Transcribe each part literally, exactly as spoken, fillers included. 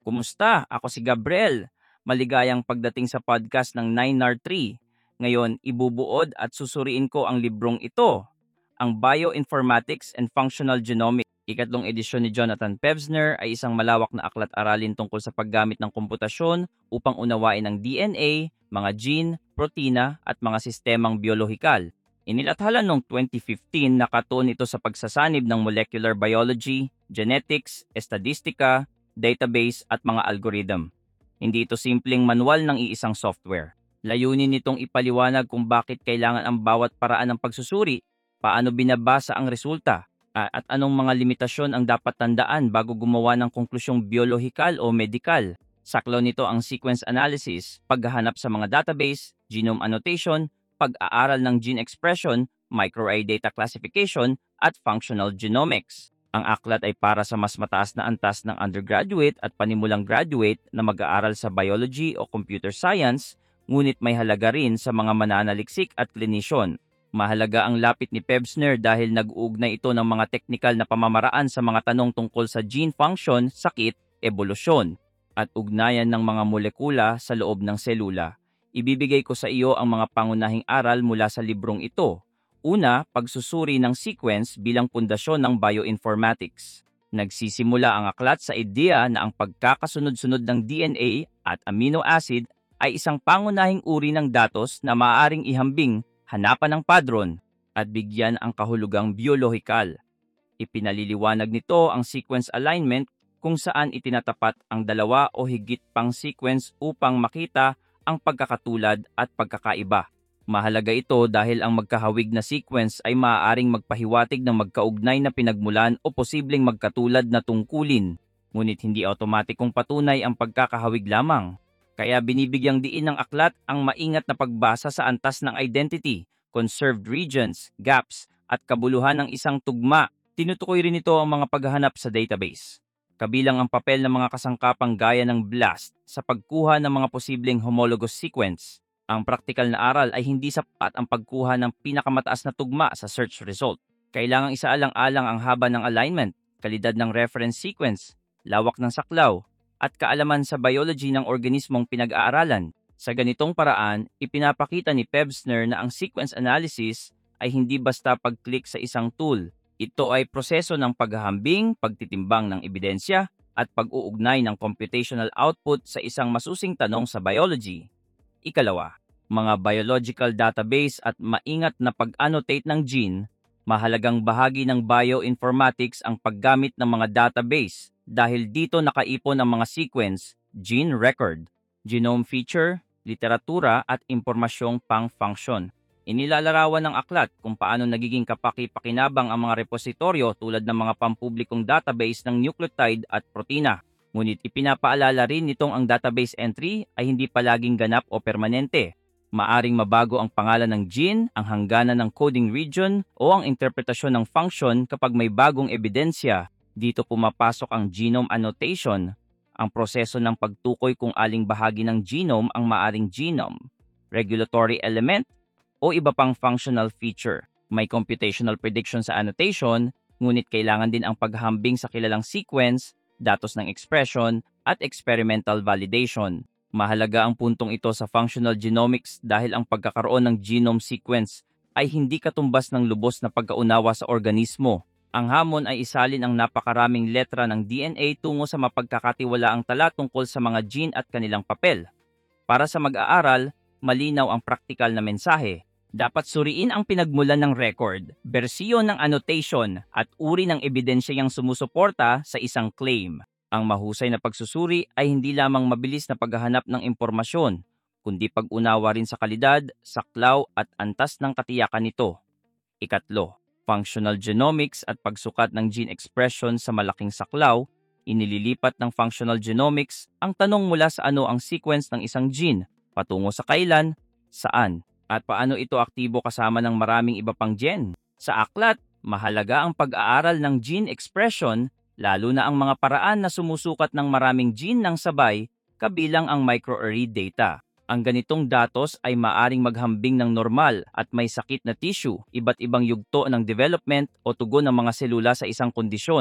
Kumusta? Ako si Gabriel. Maligayang pagdating sa podcast ng nine R three. Ngayon, ibubuod at susuriin ko ang librong ito, ang Bioinformatics and Functional Genomics. Ikatlong edisyon ni Jonathan Pevsner ay isang malawak na aklat-aralin tungkol sa paggamit ng komputasyon upang unawain ang D N A, mga gene, protina at mga sistemang biolohikal. Inilathala noong twenty fifteen na katuon ito sa pagsasanib ng molecular biology, genetics, estadistika, database at mga algorithm. Hindi ito simpleng manual ng iisang software. Layunin nitong ipaliwanag kung bakit kailangan ang bawat paraan ng pagsusuri, paano binabasa ang resulta, a- at anong mga limitasyon ang dapat tandaan bago gumawa ng konklusyong biolohikal o medikal. Saklaw nito ang sequence analysis, paghahanap sa mga database, genome annotation, pag-aaral ng gene expression, microarray data classification, at functional genomics. Ang aklat ay para sa mas mataas na antas ng undergraduate at panimulang graduate na mag-aaral sa biology o computer science, ngunit may halaga rin sa mga mananaliksik at klinisyon. Mahalaga ang lapit ni Pevsner dahil nag-uugnay ito ng mga teknikal na pamamaraan sa mga tanong tungkol sa gene function, sakit, ebolusyon, at ugnayan ng mga molekula sa loob ng selula. Ibibigay ko sa iyo ang mga pangunahing aral mula sa librong ito. Una, pagsusuri ng sequence bilang pundasyon ng bioinformatics. Nagsisimula ang aklat sa ideya na ang pagkakasunod-sunod ng D N A at amino acid ay isang pangunahing uri ng datos na maaaring ihambing, hanapan ng padron, at bigyan ang kahulugang biolohikal. Ipinaliliwanag nito ang sequence alignment kung saan itinatapat ang dalawa o higit pang sequence upang makita ang pagkakatulad at pagkakaiba. Mahalaga ito dahil ang magkahawig na sequence ay maaaring magpahiwatig ng magkaugnay na pinagmulan o posibleng magkatulad na tungkulin, ngunit hindi automatikong patunay ang pagkakahawig lamang. Kaya binibigyang diin ng aklat ang maingat na pagbasa sa antas ng identity, conserved regions, gaps, at kabuluhan ng isang tugma. Tinutukoy rin ito ang mga paghahanap sa database, kabilang ang papel ng mga kasangkapang gaya ng BLAST sa pagkuha ng mga posibleng homologous sequence. Ang praktikal na aral ay hindi sapat ang pagkuha ng pinakamataas na tugma sa search result. Kailangang isaalang-alang ang haba ng alignment, kalidad ng reference sequence, lawak ng saklaw, at kaalaman sa biology ng organismong pinag-aaralan. Sa ganitong paraan, ipinapakita ni Pevsner na ang sequence analysis ay hindi basta pag-click sa isang tool. Ito ay proseso ng paghahambing, pagtitimbang ng ebidensya, at pag-uugnay ng computational output sa isang masusing tanong sa biology. Ikalawa, mga biological database at maingat na pag-annotate ng gene. Mahalagang bahagi ng bioinformatics ang paggamit ng mga database dahil dito nakaipon ang mga sequence, gene record, genome feature, literatura at impormasyong pang-function. Inilalarawan ng aklat kung paano nagiging kapaki-pakinabang ang mga repositoryo tulad ng mga pampublikong database ng nucleotide at protina. Ngunit ipinapaalala rin nitong ang database entry ay hindi palaging ganap o permanente. Maaring mabago ang pangalan ng gene, ang hangganan ng coding region, o ang interpretasyon ng function kapag may bagong ebidensya. Dito pumapasok ang genome annotation, ang proseso ng pagtukoy kung aling bahagi ng genome ang maaring genome, regulatory element, o iba pang functional feature. May computational prediction sa annotation, ngunit kailangan din ang paghambing sa kilalang sequence, datos ng expression, at experimental validation. Mahalaga ang puntong ito sa functional genomics dahil ang pagkakaroon ng genome sequence ay hindi katumbas ng lubos na pagkaunawa sa organismo. Ang hamon ay isalin ang napakaraming letra ng D N A tungo sa mapagkakatiwalaang tala tungkol sa mga gene at kanilang papel. Para sa mag-aaral, malinaw ang praktikal na mensahe. Dapat suriin ang pinagmulan ng record, bersyon ng annotation, at uri ng ebidensyang sumusuporta sa isang claim. Ang mahusay na pagsusuri ay hindi lamang mabilis na paghahanap ng impormasyon, kundi pag-unawa rin sa kalidad, saklaw at antas ng katiyakan nito. Ikatlo, functional genomics at pagsukat ng gene expression sa malaking saklaw. Inililipat ng functional genomics ang tanong mula sa ano ang sequence ng isang gene, patungo sa kailan, saan, at paano ito aktibo kasama ng maraming iba pang gene. Sa aklat, mahalaga ang pag-aaral ng gene expression, lalo na ang mga paraan na sumusukat ng maraming gene ng sabay, kabilang ang microarray data. Ang ganitong datos ay maaring maghambing ng normal at may sakit na tissue, iba't ibang yugto ng development o tugon ng mga selula sa isang kondisyon.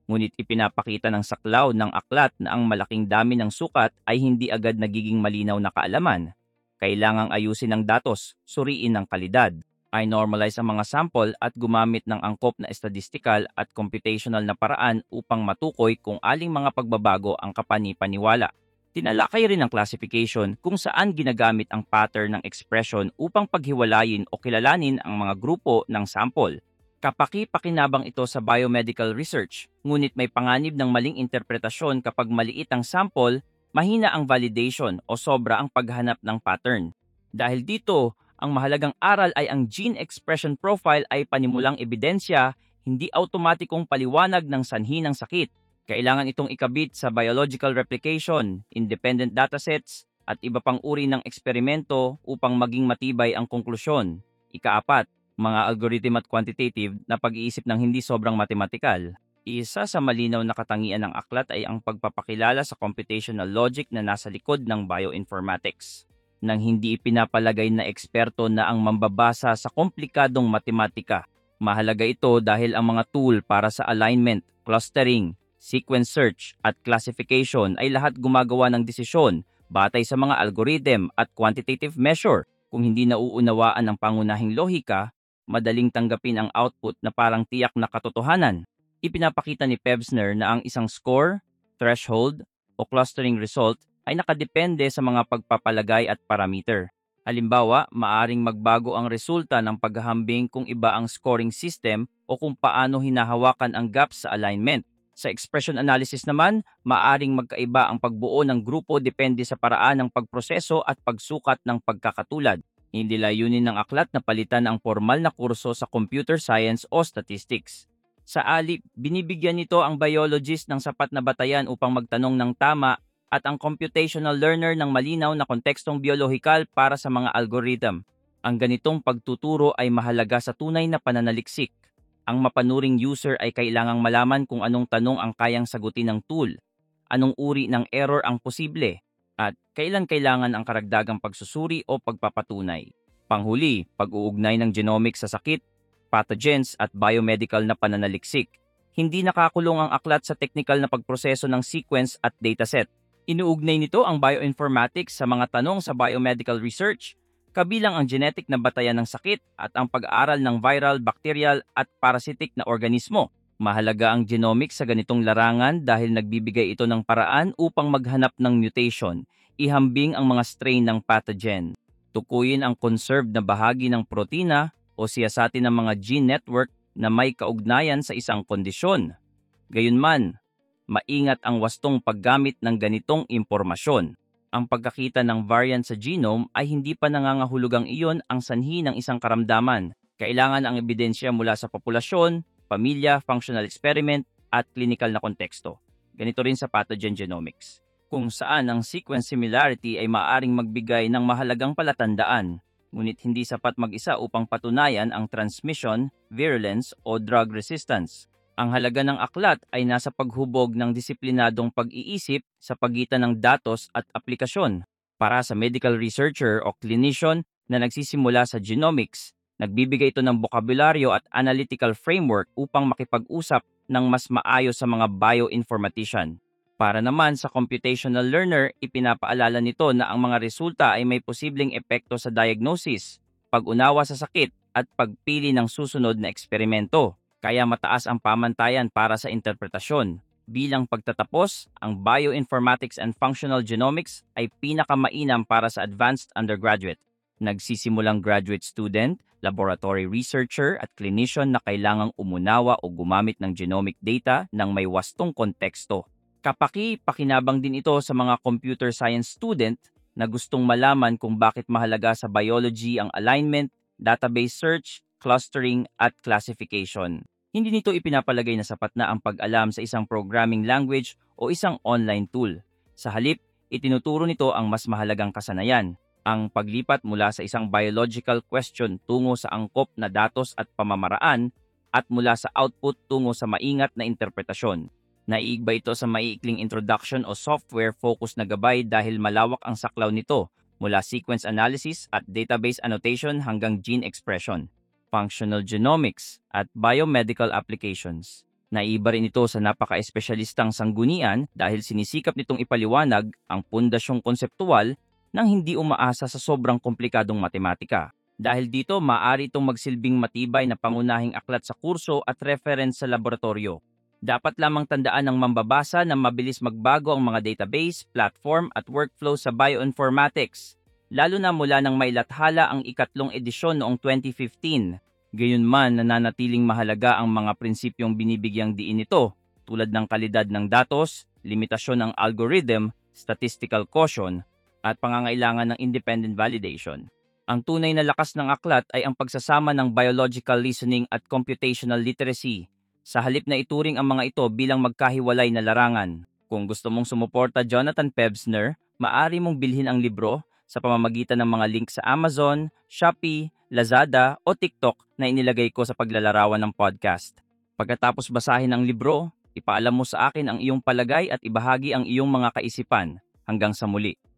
Ngunit ipinapakita ng saklaw ng aklat na ang malaking dami ng sukat ay hindi agad nagiging malinaw na kaalaman. Kailangang ayusin ang datos, suriin ng kalidad. Ay normalize ang mga sample at gumamit ng angkop na statistical at computational na paraan upang matukoy kung aling mga pagbabago ang kapani-paniwala. Tinalakay rin ang classification kung saan ginagamit ang pattern ng expression upang paghiwalayin o kilalanin ang mga grupo ng sample. Kapaki-pakinabang ito sa biomedical research, ngunit may panganib ng maling interpretasyon kapag maliit ang sample, mahina ang validation o sobra ang paghanap ng pattern. Dahil dito, ang mahalagang aral ay ang gene expression profile ay panimulang ebidensya, hindi automatikong paliwanag ng sanhi ng sakit. Kailangan itong ikabit sa biological replication, independent datasets, at iba pang uri ng eksperimento upang maging matibay ang konklusyon. Ikaapat, mga algorithm at quantitative na pag-iisip ng hindi sobrang matematikal. Isa sa malinaw na katangian ng aklat ay ang pagpapakilala sa computational logic na nasa likod ng bioinformatics. Nang hindi ipinapalagay na eksperto na ang mambabasa sa komplikadong matematika. Mahalaga ito dahil ang mga tool para sa alignment, clustering, sequence search at classification ay lahat gumagawa ng desisyon batay sa mga algorithm at quantitative measure. Kung hindi nauunawaan ang pangunahing lohika, madaling tanggapin ang output na parang tiyak na katotohanan. Ipinapakita ni Pevsner na ang isang score, threshold, o clustering result ay nakadepende sa mga pagpapalagay at parameter. Halimbawa, maaring magbago ang resulta ng paghahambing kung iba ang scoring system o kung paano hinahawakan ang gaps sa alignment. Sa expression analysis naman, maaring magkaiba ang pagbuo ng grupo depende sa paraan ng pagproseso at pagsukat ng pagkakatulad. Hindi layunin ng aklat na palitan ang formal na kurso sa computer science o statistics. Sa alip, binibigyan nito ang biologist ng sapat na batayan upang magtanong ng tama at ang computational learner ng malinaw na kontekstong biolohikal para sa mga algorithm. Ang ganitong pagtuturo ay mahalaga sa tunay na pananaliksik. Ang mapanuring user ay kailangang malaman kung anong tanong ang kayang sagutin ng tool, anong uri ng error ang posible, at kailan kailangan ang karagdagang pagsusuri o pagpapatunay. Panghuli, pag-uugnay ng genomics sa sakit, pathogens at biomedical na pananaliksik. Hindi nakakulong ang aklat sa teknikal na pagproseso ng sequence at dataset. Inuugnay nito ang bioinformatics sa mga tanong sa biomedical research, kabilang ang genetic na batayan ng sakit at ang pag-aaral ng viral, bacterial at parasitic na organismo. Mahalaga ang genomics sa ganitong larangan dahil nagbibigay ito ng paraan upang maghanap ng mutation, ihambing ang mga strain ng pathogen, tukuyin ang conserved na bahagi ng protina o siyasatin ang mga gene network na may kaugnayan sa isang kondisyon. Gayunman, maingat ang wastong paggamit ng ganitong impormasyon. Ang pagkakita ng variant sa genome ay hindi pa nangangahulugang iyon ang sanhi ng isang karamdaman. Kailangan ang ebidensya mula sa populasyon, pamilya, functional experiment, at clinical na konteksto. Ganito rin sa pathogen genomics, kung saan ang sequence similarity ay maaaring magbigay ng mahalagang palatandaan, ngunit hindi sapat mag-isa upang patunayan ang transmission, virulence, o drug resistance. Ang halaga ng aklat ay nasa paghubog ng disiplinadong pag-iisip sa pagitan ng datos at aplikasyon. Para sa medical researcher o clinician na nagsisimula sa genomics, nagbibigay ito ng bokabularyo at analytical framework upang makipag-usap ng mas maayos sa mga bioinformatician. Para naman sa computational learner, ipinapaalala nito na ang mga resulta ay may posibleng epekto sa diagnosis, pag-unawa sa sakit, at pagpili ng susunod na eksperimento. Kaya mataas ang pamantayan para sa interpretasyon. Bilang pagtatapos, ang bioinformatics and functional genomics ay pinakamainam para sa advanced undergraduate, nagsisimulang graduate student, laboratory researcher at clinician na kailangang umunawa o gumamit ng genomic data ng may wastong konteksto. Kapaki-pakinabang din ito sa mga computer science student na gustong malaman kung bakit mahalaga sa biology ang alignment, database search, clustering at classification. Hindi nito ipinapalagay na sapat na ang pag-alam sa isang programming language o isang online tool. Sa halip, itinuturo nito ang mas mahalagang kasanayan, ang paglipat mula sa isang biological question tungo sa angkop na datos at pamamaraan at mula sa output tungo sa maingat na interpretasyon. Naiigba ito sa maiikling introduction o software-focused na gabay dahil malawak ang saklaw nito mula sequence analysis at database annotation hanggang gene expression, functional genomics, at biomedical applications. Naiba rin ito sa napaka-espesyalistang sanggunian dahil sinisikap nitong ipaliwanag ang pundasyong konseptual nang hindi umaasa sa sobrang komplikadong matematika. Dahil dito, maaari itong magsilbing matibay na pangunahing aklat sa kurso at reference sa laboratorio. Dapat lamang tandaan ng mambabasa na mabilis magbago ang mga database, platform at workflow sa bioinformatics, lalo na mula nang mailathala ang ikatlong edisyon noong twenty fifteen. Gayunman, nananatiling mahalaga ang mga prinsipyong binibigyang diin nito, tulad ng kalidad ng datos, limitasyon ng algorithm, statistical caution, at pangangailangan ng independent validation. Ang tunay na lakas ng aklat ay ang pagsasama ng biological reasoning at computational literacy, sa halip na ituring ang mga ito bilang magkahiwalay na larangan. Kung gusto mong sumuporta Jonathan Pevsner, maaari mong bilhin ang libro sa pamamagitan ng mga link sa Amazon, Shopee, Lazada o TikTok na inilagay ko sa paglalarawan ng podcast. Pagkatapos basahin ang libro, ipaalam mo sa akin ang iyong palagay at ibahagi ang iyong mga kaisipan. Hanggang sa muli.